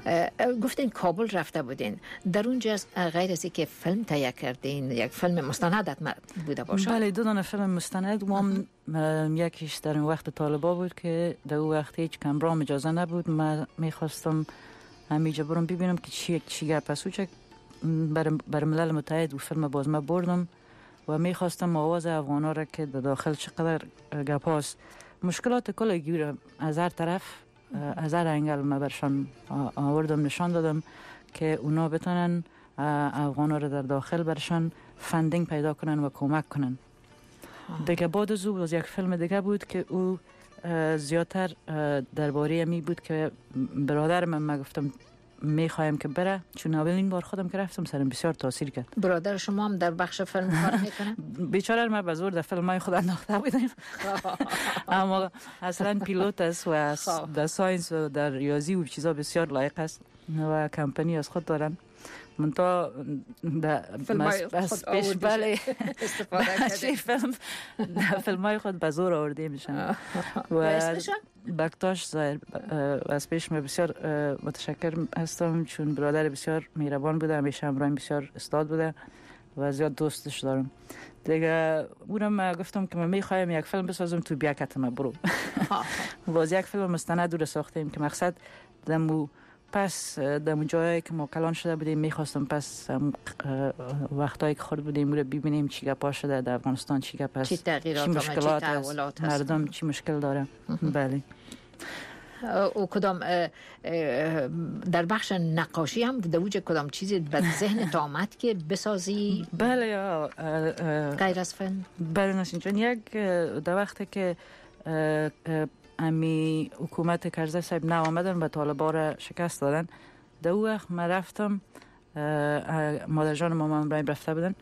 گفتین کابل رفته بودین، در اونجا غیر از اینکه فیلم تهیه کردین یک فیلم مستند بوده باشه؟ بله، دو دانه فیلم مستند و هم یکیش در این وقت طالبا بود که در اون وقت هیچ کمرام اجازه نبود. من میخواستم همیجا برم ببینم که چی چی گپ است. چه بر بر ملل متحد و فیلم باز ما بردم و میخواستم آواز افغانا را که در داخل چقدر گپ است، مشکلات کلگی را از هر طرف از هر انگل ما برشان آوردم، نشان دادم که اونا بتونن افغانا را در داخل برشان فندینگ پیدا کنن و کمک کنن. دیگه بعد از او یک فیلم دیگه بود که او زیادتر درباره می بود که برادر من ما گفتم میخوایم که بره، چون اولین بار خودم که رفتم سرم بسیار تاثیر کرد. برادر شما هم در بخش فیلم کار میکنه؟ بیچاره ما به زور در فیلمای خود انداخته بودیم، اما اصلا پیلوت است و در ساینس و در ریاضی و چیزا بسیار لایق است و کمپانی از خود دارن. من تا در پیش بله استفاده کرده فیلم فیلمای خود به زور آورده میشن و بکتاش ظاهر از پیش من بسیار متشکر هستم، چون برادر بسیار مهربان بوده، همیشه همراهم بسیار استاد بوده و زیاد دوستش دارم. دیگه اونم گفتم که من میخوایم یک فیلم بسازم تو بیاکت ما برو. باز یک فیلم مستند رو ساختیم که مقصد دمو پس در جایی که ما کلان شده بودیم میخواستم پس وقتایی که خورد بودیم رو ببینیم چی گپا شده در افغانستان، چی گپ است، چی تغییرات، چی مشکلات هست، مردم چی مشکل داره. بله. او کدام در بخش نقاشی هم در وجه کدام چیزی به ذهن آمد که بسازی؟ بله، غیر از فیلم؟ بله نسین جان، یک در وقتی که امی حکومت کرزی صاحب نه آمدن و طالبا را شکست دادن، در اون وقت من رفتم، مادر جان مامان برایم رفته بودن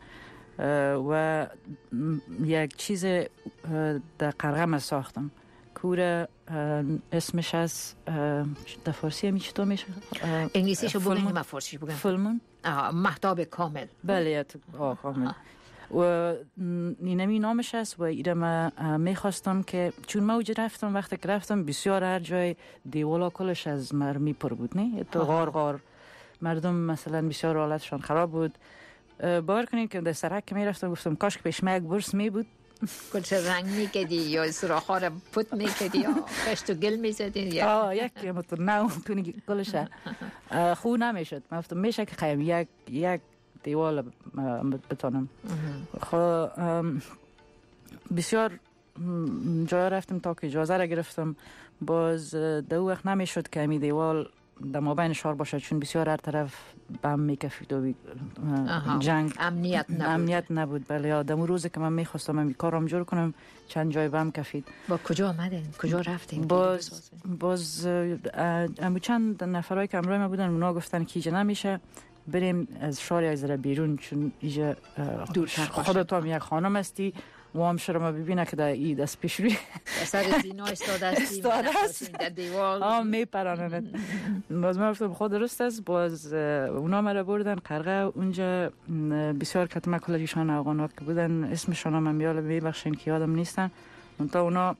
و یک چیز در قرغم ساختم که اسمش از در فارسی همی چطور میشه؟ انگلیسیشو بگیم یا فارسیشو بگیم؟ فیلمون؟ مهتاب کامل. بله کامل. و اینمی نامش است و ایره ما میخواستم که چون ما اوجه رفتم، وقتی که رفتم بسیار هر جای دیوالا کلش از مرمی پر بود، نه؟ تو غار غار مردم مثلا بسیار حالتشان خراب بود. باور کنید که در سرک که میرفتم گفتم کاش که پیش ما یک برس می بود. کلش رنگ میکدی یا سراخا را پت میکدی یا خشت و گل میزدی؟ آه یک مطور نه کنی کلش خو نمیشد. من گفتم میشه که خیم یک یک دیوال بتانم. خب بسیار جا رفتم تا که اجازه را گرفتم، باز دو وقت نمیشد که امی دیوال در مابین شهر باشه، چون بسیار هر طرف بم میکفید و جنگ امنیت نبود. امنیت نبود. بله، در روزی که من میخواستم امی کارم جور کنم چند جای بم کفید. با کجا آمدین؟ کجا رفتین؟ باز باز امو چند نفرایی که همراه ما بودن اونا گفتن که اینجا نمیشه، بریم از شهر از را بیرون، چون اینجا خودت هم یک خانم هستی و هم شما ببینه که در ای دست پیش روی سر زینا استاده هستی در دیوال آه میپرانند. باز من گفتم خود درست است. باز اونا مرا بردن قرغه، اونجا بسیار کتمه کلشان افغانا که بودن، اسمشان هم میاله میبخشین که یادم نیستن، منتها اونا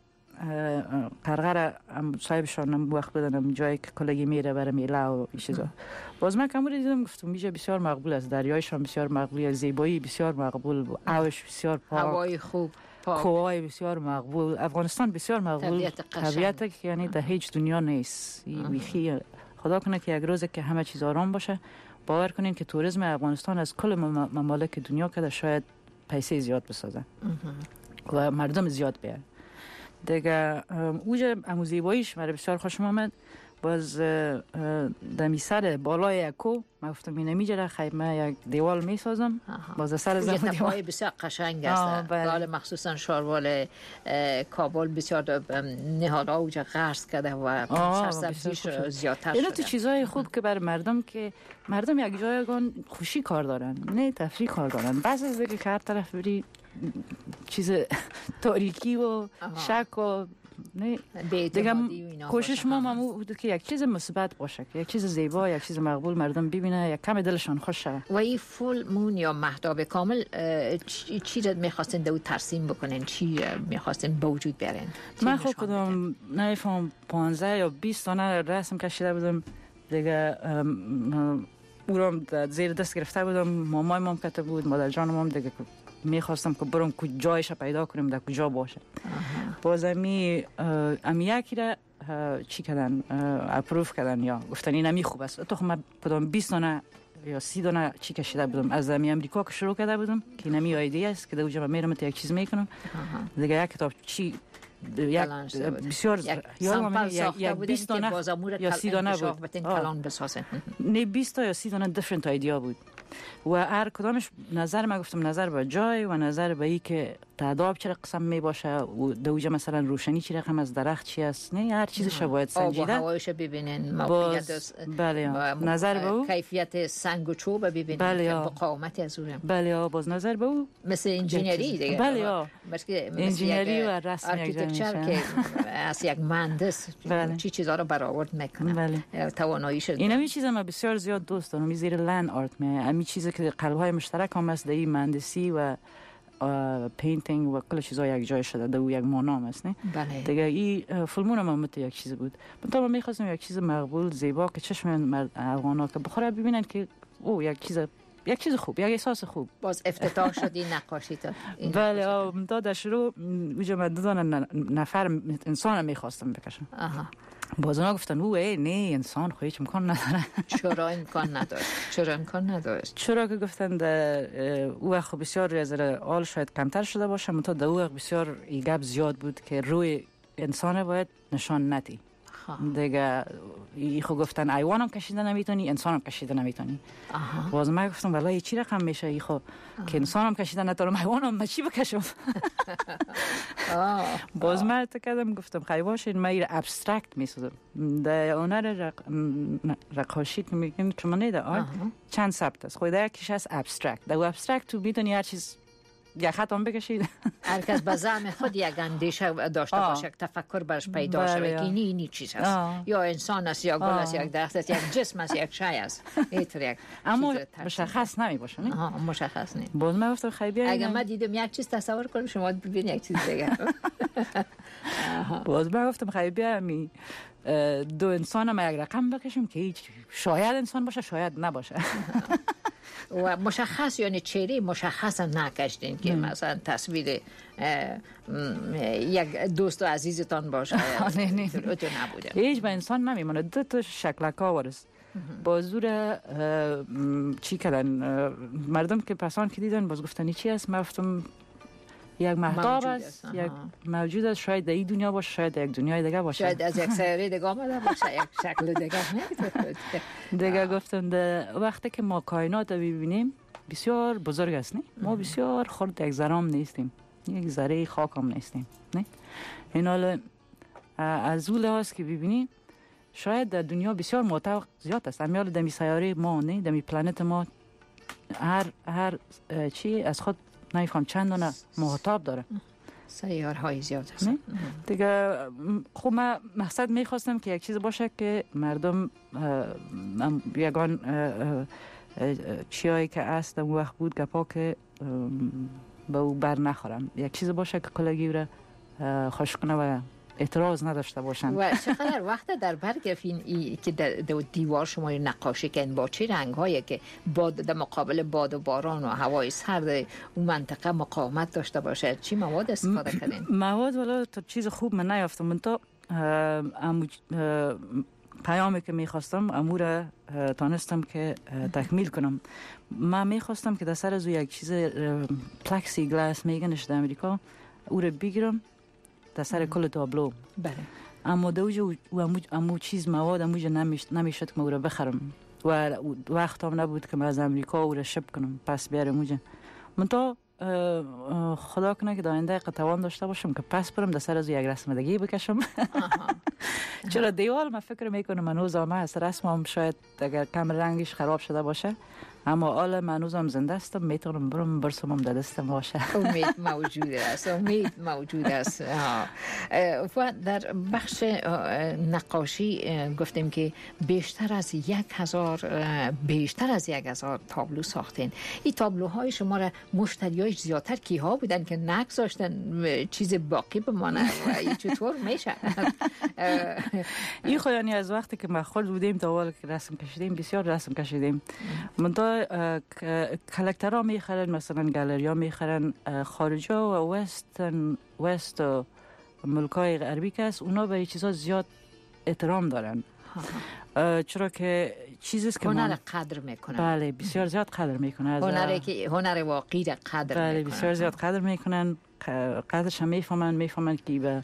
قرغه را صاحبشان هم وقت بدنم جایی که کلگی میره برای میله و چیزا. باز من کموری دیدم گفتم میشه بسیار مقبول است، دریایشان بسیار مقبول، زیبایی بسیار مقبول، آبش بسیار پاک، هوای خوب، کوههای بسیار مقبول، افغانستان بسیار مقبول، طبیعت که یعنی در هیچ دنیا نیست. بیخی خدا کنه که یک روز که همه چیز آرام باشه، باور کنین که توریسم افغانستان از کل ممالک دنیا که شاید پیسه زیاد بسازن و مردم زیاد بیارن. دیگه اوجه امو زیباییش مرا بسیار خوشم آمد. باز دمی سر بالای اکو من گفتم اینه میجره خیمه یک دیوال میسازم. باز سر زمین دیوال بسیار قشنگ است. بله مخصوصا شاروال کابل بسیار نهالا اوجه غرس کرده و سرسبزیش زیادتر شده. اینا تو چیزای خوب که بر مردم که مردم یک جایگان خوشی کار دارن، نه تفریح کار دارن. بس از دیگه که هر طرف بری چیز تاریکی و شک و نه دیگه کوشش ما مامو بود که یک چیز مثبت باشه، یک چیز زیبا، یک چیز مقبول مردم ببینه، یک کم دلشان خوش شه. و این فول مون یا مهتاب کامل چی چی رو می‌خواستین دو ترسیم بکنین، چی می‌خواستین به وجود بیارین؟ من خود کدام نمیفهم پانزده یا بیست تا رسم کشیده بودم دیگه او را زیر دست گرفته بودم. مامای مام کته بود، مادر جانم هم دیگه میخواستم که برم کجایش پیدا کنیم در کجا باشه. باز امی امی یکی را چی کردن اپروف کردن یا گفتن این امی خوب است. تو خب من پدام بیست دانه یا سی دانه چی کشیده بودم از امی امریکا که شروع کرده بودم که این امی ایده است که در اونجا میرم تا یک چیز میکنم. دیگه یک کتاب چی یک بسیار سامپل ساخته بودین که بازامور یا سی دانه بود. کلان بسازن. نه بیست تا یا سی دانه دیفرنت ایدیا بود و هر کدامش نظر ما گفتم نظر به جای و نظر به ای که تعداد چه قسم می باشه و دوجه مثلا روشنی چه رقم از درخت چی است. نه هر چیزش باید سنجیده. آب و هوایش ببینین، موقعیت بله نظر به او، کیفیت سنگ و چوب ببینین، بله مقاومت از اون. بله باز نظر به او مثل انجینری دیگه. بله انجینری و رسم آرکیتکچر که از یک مهندس چی چیزا رو برآورد میکنه. بله. تواناییش. اینا می چیزا من بسیار زیاد دوست دارم. می زیر لند آرت می همین چیزی که قلب‌های مشترک هم است در این مهندسی و پینتینگ و کل چیزا یک جای شده در یک مانام است. نه بله. دیگه این فیلمون هم مت یک چیز بود. من من می‌خواستم یک چیز مقبول زیبا که چشم افغانا که بخوره ببینن که او یک چیز یک چیز خوب، یک احساس خوب. باز افتتاح شد این نقاشی تا. بله تا در شروع اونجا من دو دانه نفر انسان می‌خواستم بکشم. آها. باز اونا گفتن او ای نه انسان خو هیچ امکان نداره. چرا امکان نداره؟ چرا امکان نداره؟ چرا که گفتن او وقت بسیار از آل شاید کمتر شده باشه، منتها در او وقت بسیار گپ زیاد بود که روی انسان باید نشان ندی. دیگه ای خو گفتن ایوانم کشیده نمیتونی، انسانم کشیده نمیتونی. باز من گفتم والله چی رقم میشه ای خو که انسانم کشیده نتونم ایوانم من چی بکشم. باز من تکدم گفتم خیلی باشه من این ابسترکت میسازم. در هنر نقاشی که میگن چون نیده چند سبت است. خود یکیش از ابسترکت. در ابسترکت تو میتونی هر چیز یک خط هم بکشید. هر کس به زعم خود یک اندیشه داشته باشه، تفکر برش پیدا شود که اینی اینی چیز است، یا انسان است یا گل است یا یک درخت است یک جسم است یک شی است. اینطور یک اما مشخص نمی باشه. نه آها مشخص نیست. باز من گفتم خیلی بیا اگه من دیدم یک چیز تصور کنم شما ببینید یک چیز دیگه. باز من گفتم خیلی بیا می دو انسان ما یک رقم بکشیم که هیچ شاید انسان باشه شاید نباشه. و مشخص یعنی چهره مشخص نکشتین که مثلا تصویر یک دوست و عزیزتان باشه. نه نه تو نبوده. هیچ به انسان نمیمونه. دو تا شکلکا ورست. با زور چی کردن مردم که پسان که دیدن باز گفتن چی است؟ من گفتم یک مهتاب است، یک موجود است، شاید در این دنیا باشه شاید در یک دنیای دیگه باشه، شاید از یک سیاره دیگه آمده باشه یک شکل دیگه. دیگه گفتم وقتی که ما کائنات رو ببینیم بسیار بزرگ است. نه ما بسیار خرد یک ذره نیستیم، یک ذره خاک هم نیستیم. نه این حال از اون لحاظ که ببینیم شاید در دنیا بسیار محتوا زیاد است. امیال در می سیاره ما نه در می پلنت ما هر هر چی از خود نمیفهم چند دانه محتاب داره. سیارهای زیاد هست. دیگه خب من مقصد میخواستم که یک چیز باشه که مردم یگان چیایی که است اون وقت بود گپا که به او بر نخورم. یک چیز باشه که کلگی رو خوش کنه و اعتراض نداشته باشن. و چقدر وقت در بر گرفتین ای که در دیوار شما نقاشی کردین با چه رنگ‌هایی که باد در مقابل باد و باران و هوای سرد اون منطقه مقاومت داشته باشه؟ چی مواد استفاده کردین؟ مواد والا تو چیز خوب من نیافتم. من تا پیامی که میخواستم امور تانستم که تکمیل کنم. من میخواستم که در سر از یک چیز پلاکسی گلاس میگنش در امریکا او رو بگیرم در سر کل تابلو. بله. اما دوجه و امو چیز مواد اموجه نمیشد که ما رو بخرم و وقت هم نبود که من از امریکا او رو شب کنم پس بیارم موجه. من تا خدا کنه که داینده قطوان داشته باشم که پس برم در سر از یک رسمدگی بکشم. چرا دیوال من فکر میکنم منوز آمه از رسمم شاید اگر کم رنگش خراب شده باشه اما حالا من هنوزم زنده هستم، میتونم برم برسم در دستم باشه. امید موجود است، امید موجود است. و در بخش نقاشی گفتیم که بیشتر از یک هزار بیشتر از یک هزار تابلو ساختین. این تابلوهای شما را مشتریایش زیادتر کیها بودن که نگذاشتن چیز باقی بمانه و این چطور میشه؟ این خودانی از وقتی که ما خود بودیم تا حالا که رسم کشیدیم، بسیار رسم کشیدیم. من تا کلکترها میخرن، مثلا گالریا میخرن خارجا و وستن وست و ملکای غربی که است، اونا به این چیزا زیاد احترام دارن. چرا که چیزی که هنر قدر میکنن. بله بسیار زیاد قدر میکنن. هنری که هنر واقعی را قدر بله میکنن. بسیار زیاد قدر میکنن. قدرش هم میفهمن، میفهمن که به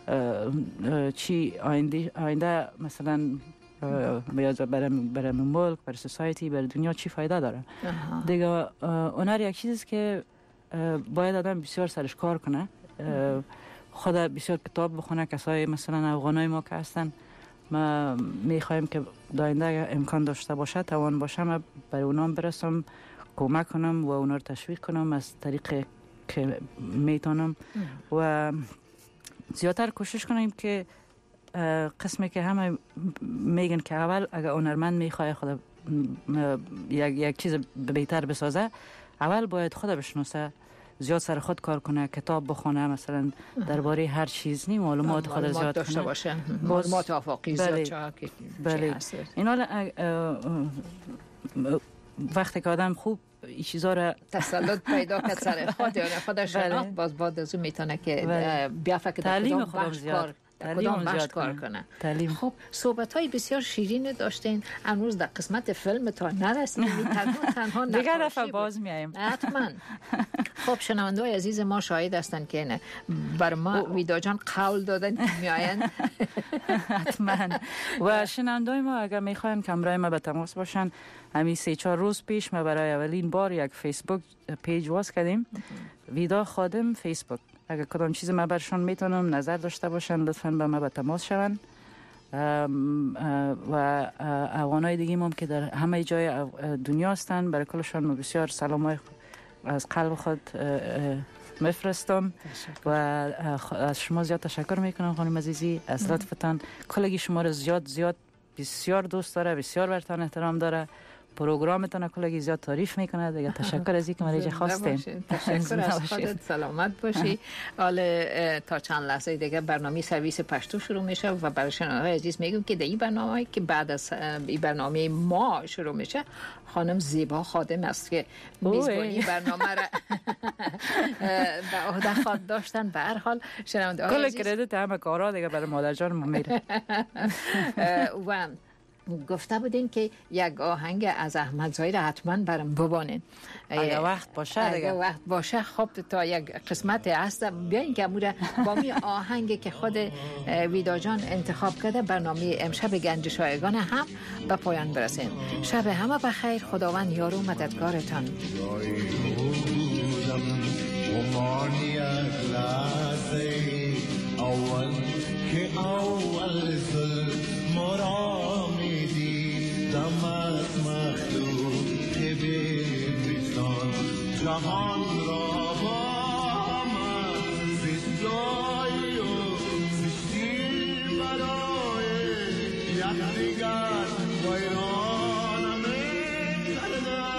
چی آینده آینده مثلا برای برای ملک، برای سوسایتی، برای دنیا چی فایده داره. دیگه هنر یک چیزی که باید آدم بسیار سرش کار کنه. خود بسیار کتاب بخونه. کسای مثلا افغانای ما که هستن، ما میخوایم که داینده امکان داشته باشه، توان باشه، ما برای اونام برسم، کمک کنم و اونا رو تشویق کنم از طریق که میتونم و زیادتر کوشش کنیم که قسمی که همه میگن که اول اگر هنرمند میخواد خود یک یک چیز بهتر بسازه، اول باید خود بشناسه، زیاد سر خود کار کنه، کتاب بخونه، مثلا درباره هر چیز نی معلومات خود زیاد داشته باشه، معلومات آفاقی زیاد چه بله. این حالا وقتی که آدم خوب این چیزا را تسلط پیدا کرد سر خود یا خودش شناخت، باز بعد از اون میتونه که بیا فکر تعلیم خودم زیاد کدام بخش کار کنه. تعلیم. خب صحبت های بسیار شیرین داشتین. هنوز در قسمت فیلم تا نرسیدیم، تنها تنها نقاشی دیگر دفعه باز میایم. حتما. خب شنونده های عزیز ما شاهد هستن که نه بر ما ویدا جان قول دادن که میآیند. حتما. و شنونده ما اگر میخواین که همراه ما به تماس باشن، همین سه چهار روز پیش ما برای اولین بار یک فیسبوک پیج واس کردیم، ویدا خادم فیسبوک. اگر کدام چیز ما برشان میتونم نظر داشته باشن، لطفاً با ما به تماس شون. و افغانای دیگه هم که در همه جای دنیا هستن، برای کلشان بسیار سلامای از قلب خود میفرستم و از شما زیاد تشکر میکنم خانم عزیزی. از لطفتان کلگی شما رو زیاد زیاد بسیار دوست داره، بسیار برتان احترام داره، پروگرامتون کلگی زیاد تعریف میکنه. دیگه تشکر از اینکه مریجه خواستین. تشکر از خودت، سلامت باشی. حالا تا چند لحظه دیگه برنامه سرویس پشتو شروع میشه و برای شنونده‌های عزیز میگم که در این برنامه که بعد از این برنامه ما شروع میشه، خانم زیبا خادم است که میزبانی برنامه را به عهده خود داشتن. به هر حال شنونده‌های عزیز کل کردیت همه کارا دیگه برای مادر جان میره. و گفته بودین که یک آهنگ از احمد زاهد حتما برام ببانین اگه وقت باشه. اگه وقت باشه. خب تا یک قسمت هست بیاین که امور با می آهنگی که خود ویدا جان انتخاب کرده برنامه امشب گنج شایگان هم به پایان برسیم. شب همه بخیر. خداوند یار و مددگارتان. اول که اول ظلم مرا میدی دمت مخلوق که بیبیستان جهان را با من زیزایی و زشتی برای یکدیگر ویرانم کردن.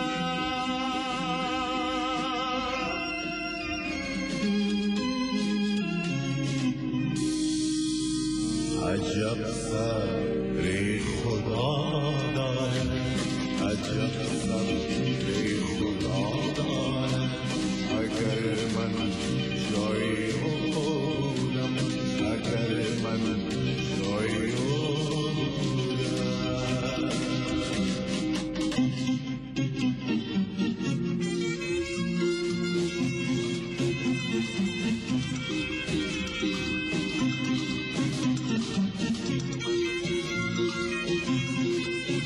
عجب صبری خدا داره، عجب صبری خدا داره. اگر من جایی بودم، اگر من جایی بودم.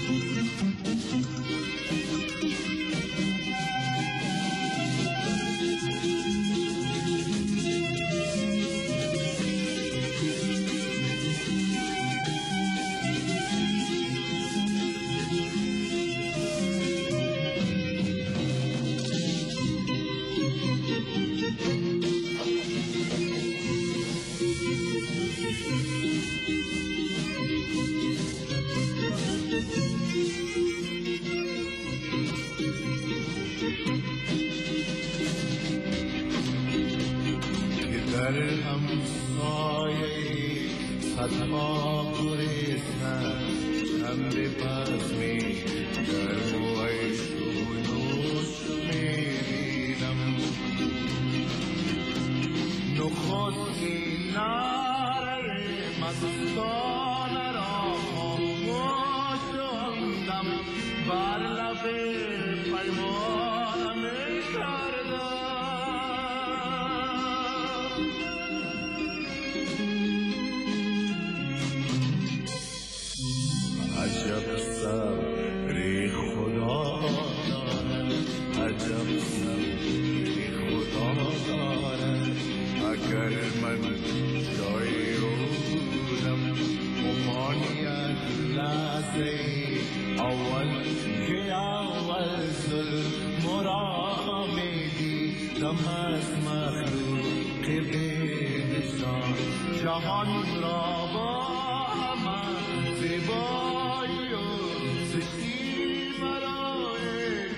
اگر همسایه صدها گریستن چند پس می گرم و عشق و نوش می بینم نخستی نره مستانه را خاموش اندم بر لب پیمانه می کردم عجب صبری خدا دارد عجب صبری خدا دارد اگر من جای او بودم امانیت لحظه اول که اول ظلم را میدیدم از مخلوق بینشان جهان را با من زیبا